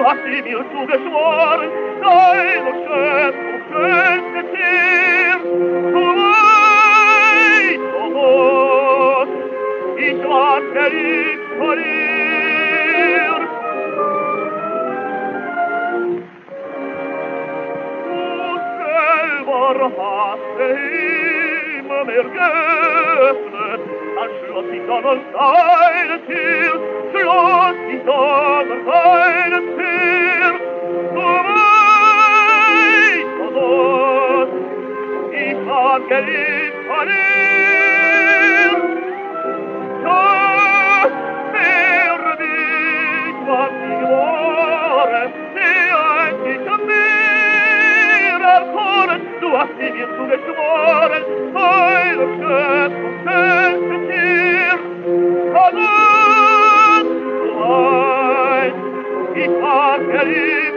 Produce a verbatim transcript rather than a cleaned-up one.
hast mir zugeschworen, deine Schön, du schönste Tier. Du weißt, oh Gott, ich war verliebt vor ihr. Du selber hast immer mehr geöffnet, als schloss ich dann an deine Tür, schloss ich dann an deine Tür. Du weißt, oh Gott, ich war geliebt von ihr. Ja, für dich war sie geboren, die einzig an mir erkoren. Du hast sie mir zugeschworen, deine Schöpfung schönste Tier. Oh Gott, du weißt, ich war verliebt